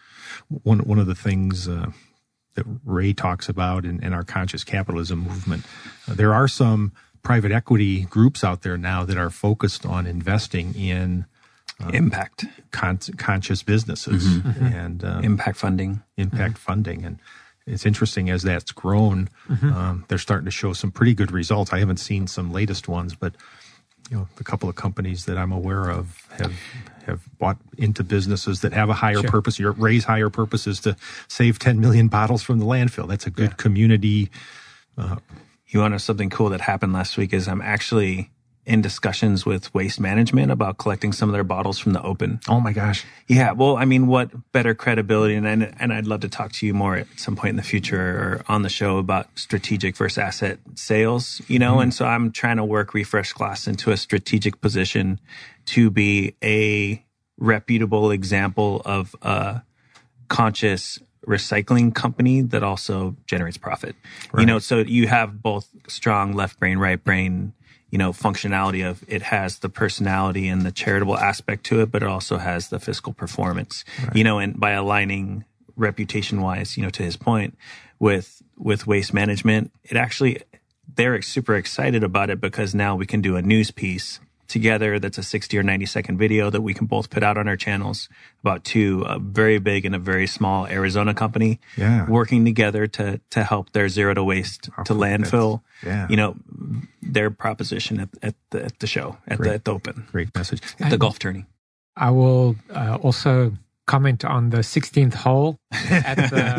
One one of the things uh, that Ray talks about in, in our conscious capitalism movement, uh, there are some private equity groups out there now that are focused on investing in uh, impact, con- conscious businesses mm-hmm. Mm-hmm. and um, impact funding, impact mm-hmm. funding, and it's interesting as that's grown. Mm-hmm. Um, they're starting to show some pretty good results. I haven't seen some latest ones, but you know, the couple of companies that I'm aware of have have bought into businesses that have a higher sure. purpose. Your Ray's higher purpose is to save ten million bottles from the landfill. That's a good yeah. community. Uh, you want to know something cool that happened last week is I'm actually in discussions with Waste Management about collecting some of their bottles from the open. Oh my gosh. Yeah. Well, I mean, what better credibility? And, and, and I'd love to talk to you more at some point in the future or on the show about strategic versus asset sales, you know? Mm. And so I'm trying to work Refresh Glass into a strategic position to be a reputable example of a conscious recycling company that also generates profit. Right. You know, so you have both strong left brain, right brain, you know, functionality of it has the personality and the charitable aspect to it, but it also has the fiscal performance, right. you know, and by aligning reputation wise, you know, to his point with, with Waste Management, it actually, they're super excited about it because now we can do a news piece together that's a sixty or ninety second video that we can both put out on our channels about two, a very big and a very small Arizona company yeah. working together to to help their zero to waste oh, to landfill, yeah. you know, their proposition at, at, the, at the show, at the, at the open. Great message. At the golf tourney. I will uh, also comment on the sixteenth hole at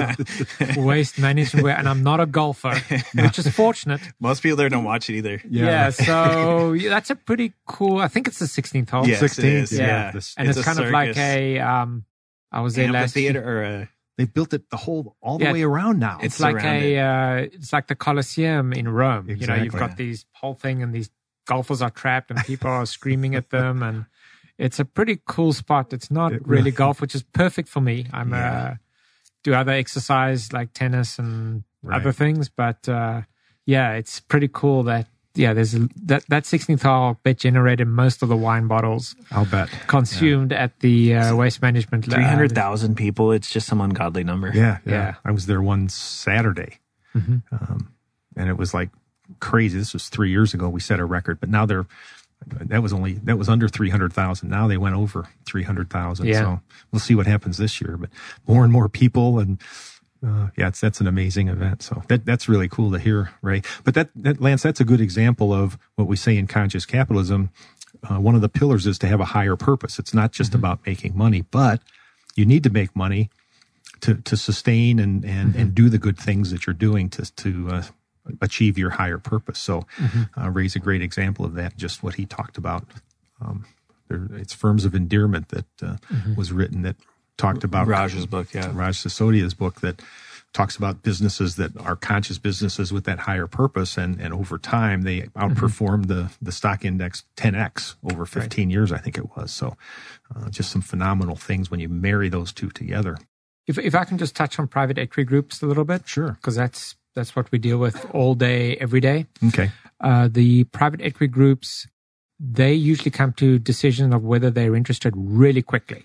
the Waste Management, and I'm not a golfer, which is fortunate. Most people there don't watch it either. Yeah, yeah so yeah, that's a pretty cool. I think it's the sixteenth hole. Yes, sixteenth, yeah, yeah. This, and it's, it's kind circus. of like a. Um, I was there last theater or a. They built it the whole all the yeah, way around now. It's, it's like a. It. Uh, it's like the Colosseum in Rome. Exactly. You know, you've got these whole thing, and these golfers are trapped, and people are screaming at them, and. It's a pretty cool spot. It's not it really really, golf, which is perfect for me. I'm yeah. a, do other exercise like tennis and Right. other things. But uh, yeah, it's pretty cool that yeah, there's a, that that sixteenth hole I'll bet generated most of the wine bottles I'll bet. consumed at the uh, waste management lab. three hundred thousand people. It's just some ungodly number. Yeah, yeah. Yeah. I was there one Saturday, Mm-hmm. um, and it was like crazy. This was three years ago. We set a record, but now they're that was only that was under three hundred thousand. Now they went over three hundred thousand. Yeah. So we'll see what happens this year. But more and more people, and uh, yeah, it's, that's an amazing event. So that that's really cool to hear, Ray. But that, that Lance, that's a good example of what we say in conscious capitalism. Uh, one of the pillars is to have a higher purpose. It's not just Mm-hmm. about making money, but you need to make money to to sustain and and, Mm-hmm. and do the good things that you're doing to to uh, achieve your higher purpose. So Mm-hmm. uh, Ray's a great example of that, just what he talked about. Um, there, it's Firms of Endearment that uh, Mm-hmm. was written that talked about Raj's book, yeah. Raj Sisodia's book that talks about businesses that are conscious businesses with that higher purpose, and, and over time they outperformed the, the stock index ten x over fifteen years, I think it was. So uh, just some phenomenal things when you marry those two together. If if I can just touch on private equity groups a little bit, Sure. because that's that's what we deal with all day, every day. Okay. Uh, the private equity groups, they usually come to decision of whether they're interested really quickly.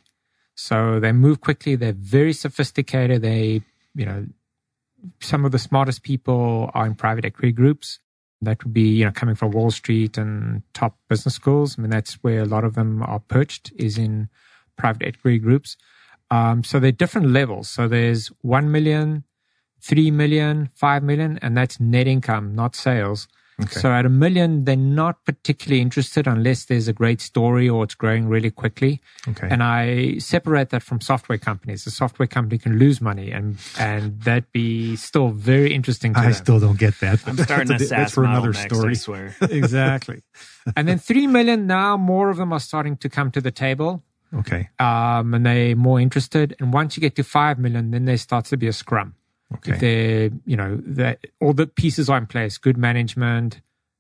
So they move quickly. They're very sophisticated. They, you know, some of the smartest people are in private equity groups. That would be, you know, coming from Wall Street and top business schools. I mean, that's where a lot of them are perched, is in private equity groups. Um, so they're different levels. So there's one million, three million, five million, and that's net income, not sales. Okay. So at a million, they're not particularly interested unless there's a great story or it's growing really quickly. Okay. And I separate that from software companies. A software company can lose money, and and that be still very interesting to I them. still don't get that. I'm starting a that's, SaaS that's for model another next, story. I swear. Exactly. And then three million, now more of them are starting to come to the table. Okay. Um, and they're more interested. And once you get to five million, then there starts to be a scrum. Okay. If they're, you know, that all the pieces are in place, good management,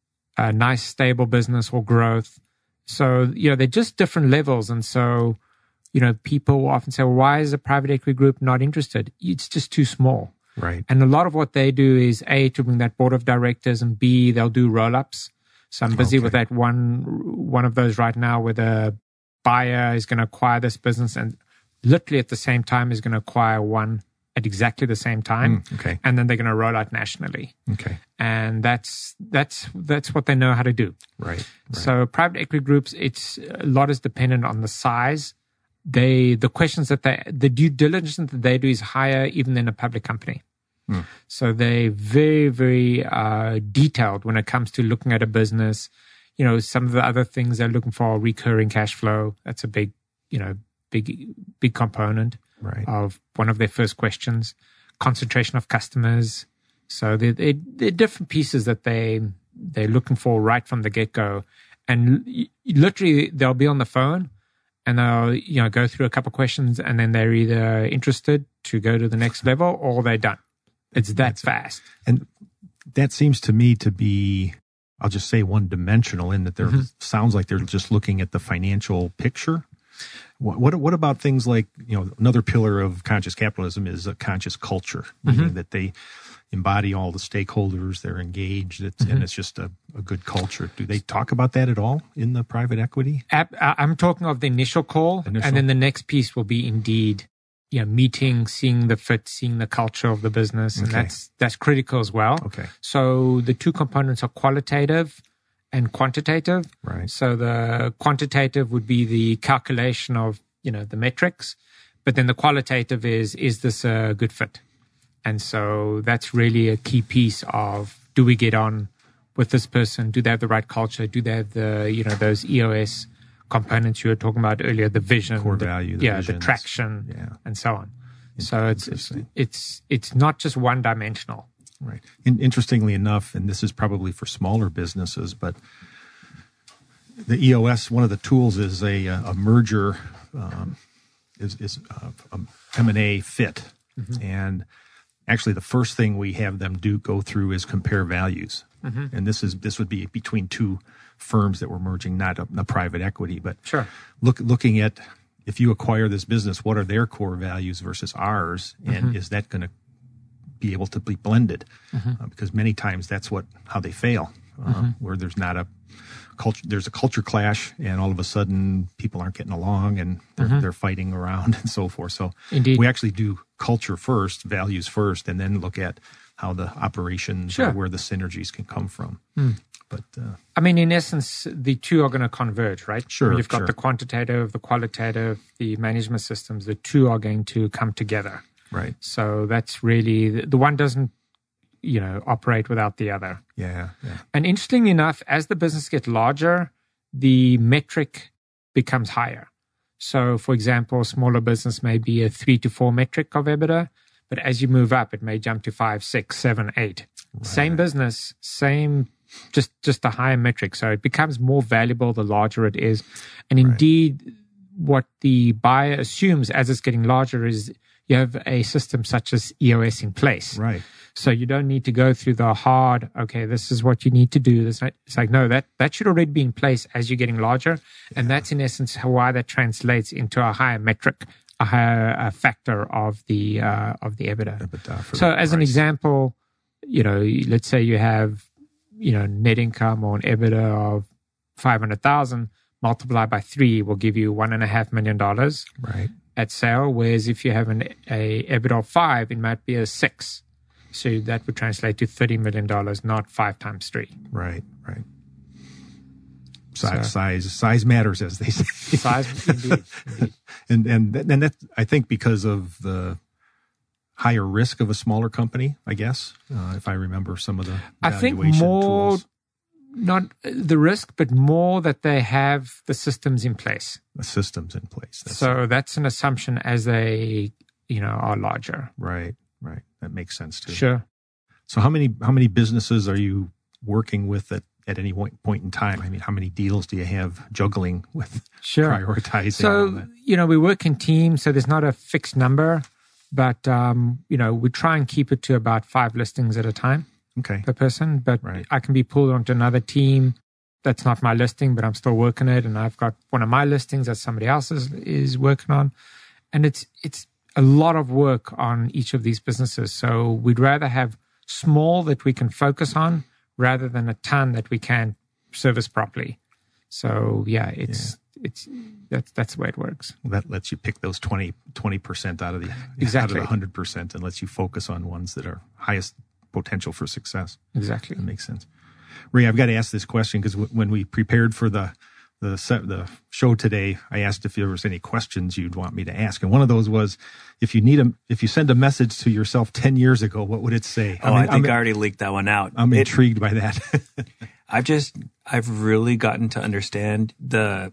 a nice stable business or growth. So, you know, they're just different levels. And so, you know, people often say, well, why is a private equity group not interested? It's just too small. Right. And a lot of what they do is A, to bring that board of directors, and B, they'll do roll-ups. So I'm busy Okay. with that one, one of those right now, where the buyer is going to acquire this business and literally at the same time is going to acquire one at exactly the same time. Mm, okay. And then they're going to roll out nationally. Okay. And that's, that's, that's what they know how to do. Right. Right. So private equity groups, it's a lot is dependent on the size. They, the questions that they, the due diligence that they do is higher even than a public company. Hmm. So they're very, very uh, detailed when it comes to looking at a business. You know, some of the other things they're looking for are recurring cash flow. That's a big, you know, big, big component Right. of one of their first questions. Concentration of customers. So they're, they're, they're different pieces that they, they're looking for right from the get-go. And l- literally they'll be on the phone and they'll, you know, go through a couple of questions, and then they're either interested to go to the next level or they're done. It's that That's- fast. And that seems to me to be, I'll just say, one dimensional, in that there Mm-hmm. sounds like they're just looking at the financial picture. What, what what about things like, you know, another pillar of conscious capitalism is a conscious culture, meaning Mm-hmm. that they embody all the stakeholders, they're engaged, it's, Mm-hmm. and it's just a, a good culture. Do they talk about that at all in the private equity? App- I- I'm talking of the initial call, Initial. and then the next piece will be indeed, you know, meeting, seeing the fit, seeing the culture of the business, and Okay. that's that's critical as well. Okay. So the two components are qualitative and quantitative. Right. So the quantitative would be the calculation of, you know, the metrics, but then the qualitative is, is this a good fit? And so that's really a key piece of, do we get on with this person? Do they have the right culture? Do they have the, you know, those E O S components you were talking about earlier, the vision, Core the, value, the yeah, vision, the traction, yeah. and so on. So it's, it's, Interesting. it's, it's not just one dimensional. Right. In, interestingly enough, and this is probably for smaller businesses, but the E O S, one of the tools is a, a merger, um, is, is uh, a M and A fit. Mm-hmm. And actually the first thing we have them do go through is compare values. Mm-hmm. And this is this would be between two firms that were merging, not a, a private equity, but Sure. look looking at if you acquire this business, what are their core values versus ours? And mm-hmm. is that going to be able to be blended? Mm-hmm. Uh, because many times that's what how they fail, uh, mm-hmm. where there's not a culture, there's a culture clash, and all of a sudden people aren't getting along, and they're, mm-hmm. they're fighting around and so forth. So Indeed. we actually do culture first, values first, and then look at how the operations sure. or where the synergies can come from. Mm. But uh, I mean, in essence, the two are going to converge, right? Sure. I mean, you've got sure. the quantitative, the qualitative, the management systems. The two are going to come together. Right. So that's really the, the one doesn't, you know, operate without the other. Yeah, yeah. And interestingly enough, as the business gets larger, the metric becomes higher. So, for example, smaller business may be a three to four metric of EBITDA, but as you move up, it may jump to five, six, seven, eight. Right. Same business, same, just just a higher metric. So it becomes more valuable the larger it is. And indeed, right. what the buyer assumes as it's getting larger is you have a system such as E O S in place. Right. So you don't need to go through the hard, okay, this is what you need to do. It's like, no, that, that should already be in place as you're getting larger. Yeah. And that's in essence why that translates into a higher metric, a higher uh, factor of the uh, of the EBITDA. EBITDA so as price. An example, you know, let's say you have, you know, net income or an EBITDA of five hundred thousand multiplied by three will give you one and a half million dollars right. at sale. Whereas if you have an a EBITDA of five, it might be a six. So that would translate to thirty million dollars, not five times three. Right, right. Size, so, size, size matters, as they say. Size, indeed. indeed. and and and that I think because of the higher risk of a smaller company, I guess, uh, if I remember some of the I think more tools. Not the risk, but more that they have the systems in place. The systems in place. That's so it. That's an assumption as they, you know, are larger. Right, right. That makes sense too. Sure. So how many how many businesses are you working with at, at any point, point in time? I mean, how many deals do you have juggling with sure. prioritizing? So, you know, we work in teams, so there's not a fixed number, but, um, you know, we try and keep it to about five listings at a time okay. per person. But right. I can be pulled onto another team. That's not my listing, but I'm still working it. And I've got one of my listings that somebody else is, is working on. And it's it's a lot of work on each of these businesses. So we'd rather have small that we can focus on rather than a ton that we can't service properly. So yeah, it's yeah. it's that's that's the way it works. Well, that lets you pick those twenty percent out of the exactly. out of the one hundred percent and lets you focus on ones that are highest potential for success. Exactly. That makes sense. Ray, I've got to ask this question because w- when we prepared for the the set, the show today, I asked if there was any questions you'd want me to ask, and one of those was, if you need a, if you send a message to yourself ten years ago, what would it say? Oh, I, mean, I think I'm, I already leaked that one out. I'm it, intrigued by that. I've just, I've really gotten to understand the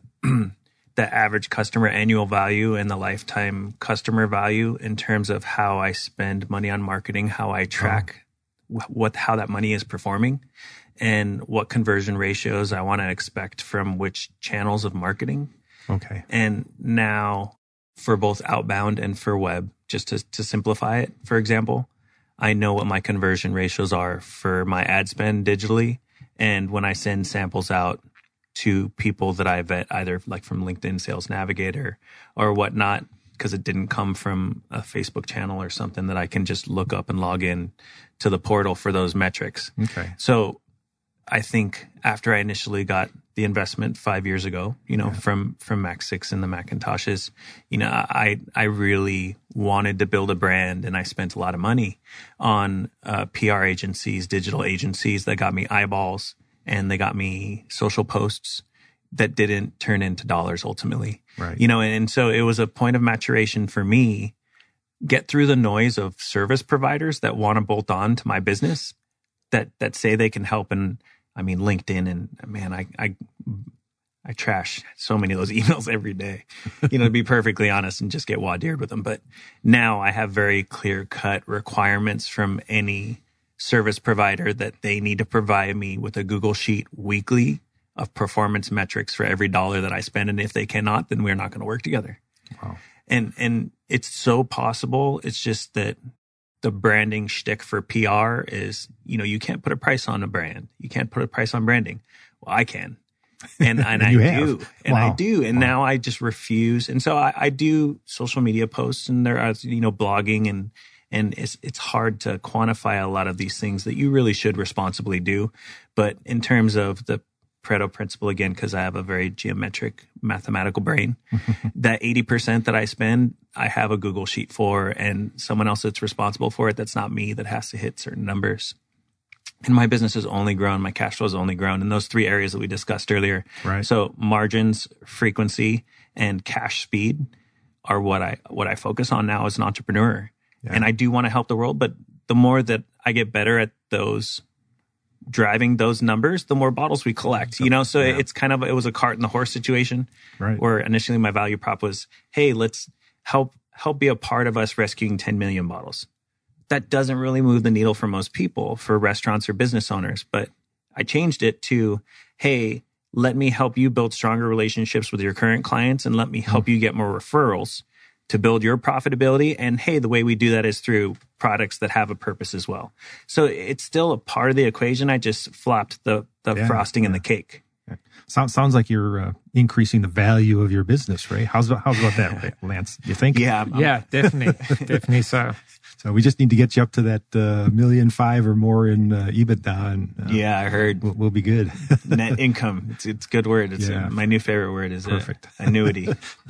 the average customer annual value and the lifetime customer value in terms of how I spend money on marketing, how I track oh. what how that money is performing, and what conversion ratios I want to expect from which channels of marketing. Okay. And now for both outbound and for web, just to, to simplify it, for example, I know what my conversion ratios are for my ad spend digitally. And when I send samples out to people that I vet, either like from LinkedIn Sales Navigator or whatnot, because it didn't come from a Facebook channel or something that I can just look up and log in to the portal for those metrics. Okay. So I think after I initially got the investment five years ago, you know, yeah. from, from Mac six and the Macintoshes, you know, I, I really wanted to build a brand, and I spent a lot of money on uh, P R agencies, digital agencies that got me eyeballs, and they got me social posts that didn't turn into dollars ultimately. Right. You know, and, and so it was a point of maturation for me, get through the noise of service providers that want to bolt on to my business, that, that say they can help. And I mean, LinkedIn, and man, I, I, I trash so many of those emails every day, you know, to be perfectly honest, and just get wadeered with them. But now I have very clear cut requirements from any service provider that they need to provide me with a Google Sheet weekly of performance metrics for every dollar that I spend. And if they cannot, then we're not going to work together. Wow. And, and it's so possible. It's just that the branding shtick for P R is, you know, you can't put a price on a brand. You can't put a price on branding. Well, I can. And, and, And I you do. have. And Wow. I do. And Wow. now I just refuse. And so I, I do social media posts, and there are, you know, blogging, and, and it's, it's hard to quantify a lot of these things that you really should responsibly do. But in terms of the Pareto principle, again, because I have a very geometric mathematical brain, that eighty percent that I spend, I have a Google sheet for, and someone else that's responsible for it. That's not me, that has to hit certain numbers. And my business has only grown. My cash flow has only grown in those three areas that we discussed earlier. Right. So margins, frequency, and cash speed are what I, what I focus on now as an entrepreneur. Yeah. And I do want to help the world, but the more that I get better at those, driving those numbers, the more bottles we collect, you know? So Yeah. it's kind of, it was a cart and the horse situation, Right. where initially my value prop was, hey, let's help, help be a part of us rescuing ten million bottles. That doesn't really move the needle for most people, for restaurants or business owners. But I changed it to, hey, let me help you build stronger relationships with your current clients, and let me help you get more referrals to build your profitability. And hey, the way we do that is through products that have a purpose as well. So it's still a part of the equation. I just flopped the, the Yeah, frosting in yeah. the cake. Sounds sounds like you're uh, increasing the value of your business, Ray. How's how's about that, Lance? You think? Yeah. I'm- Yeah, definitely. Definitely so. So we just need to get you up to that uh, million five or more in uh, EBITDA, and uh, yeah, I heard we'll, we'll be good. net income. It's it's a good word. It's Yeah. uh my new favorite word is uh, Perfect. annuity.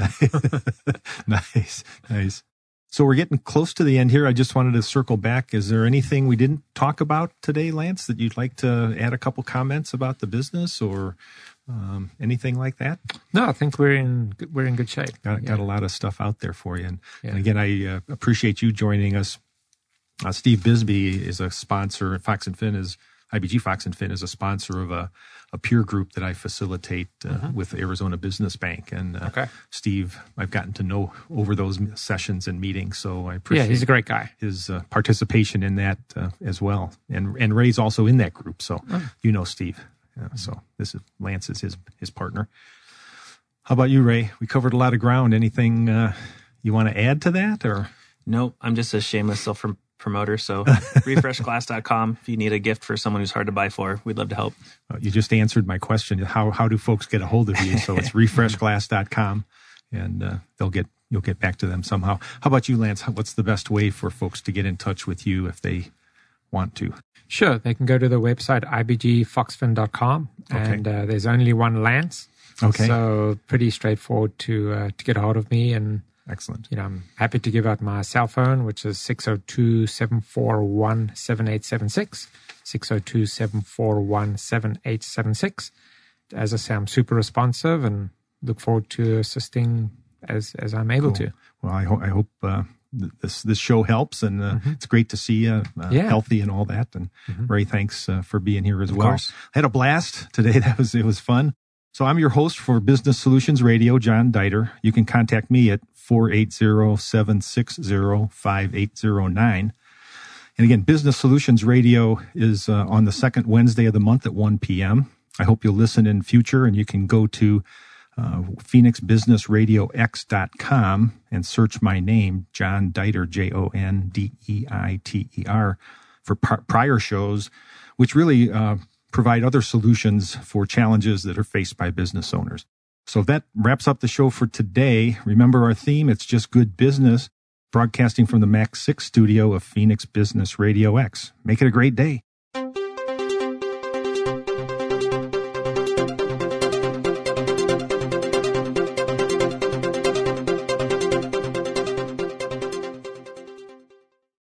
Nice, nice. So we're getting close to the end here. I just wanted to circle back. Is there anything we didn't talk about today, Lance, that you'd like to add a couple comments about the business, or um, anything like that? No, I think we're in good- we're in good shape. Got, Yeah. got a lot of stuff out there for you. And, Yeah. and again, I uh, appreciate you joining us. Uh, Steve Bisbee is a sponsor. Fox and Finn is, I B G Fox and Finn is a sponsor of a, a peer group that I facilitate uh, with Arizona Business Bank. And uh, Okay. Steve, I've gotten to know over those sessions and meetings, so I Yeah, appreciate he's a great guy. his uh, participation in that uh, as well. And and Ray's also in that group, so you know Steve. Uh, so this is Lance is his his partner. How about you, Ray? We covered a lot of ground. Anything uh, you want to add to that, or? Nope, I'm just a shameless self promoter. So refresh glass dot com. If you need a gift for someone who's hard to buy for, we'd love to help. Uh, you just answered my question. How how do folks get a hold of you? So it's refresh glass dot com, and uh, they'll get you'll get back to them somehow. How about you, Lance? How- What's the best way for folks to get in touch with you if they want to? Sure, they can go to the website i b g foxfin dot com, Okay. and uh, there's only one Lance. Okay. So pretty straightforward to uh, to get a hold of me, and Excellent. you know I'm happy to give out my cell phone, which is six oh two, seven four one, seven eight seven six, six oh two, seven four one, seven eight seven six. As I say, I'm super responsive and look forward to assisting as as I'm able Cool. to. Well, I, ho- I hope uh, th- this this show helps, and uh, it's great to see you uh, Yeah. healthy and all that. And Ray, thanks uh, for being here as Of well. course. I had a blast today. That was it was fun. So I'm your host for Business Solutions Radio, John Dieter. You can contact me at four eight zero, seven six zero, five eight zero nine. And again, Business Solutions Radio is uh, on the second Wednesday of the month at one p.m. I hope you'll listen in future, and you can go to uh, phoenix business radio x dot com and search my name, John Dieter, J O N D E I T E R, for par- prior shows, which really uh, provide other solutions for challenges that are faced by business owners. So that wraps up the show for today. Remember our theme, it's just good business, broadcasting from the Mac six studio of Phoenix Business Radio X. Make it a great day.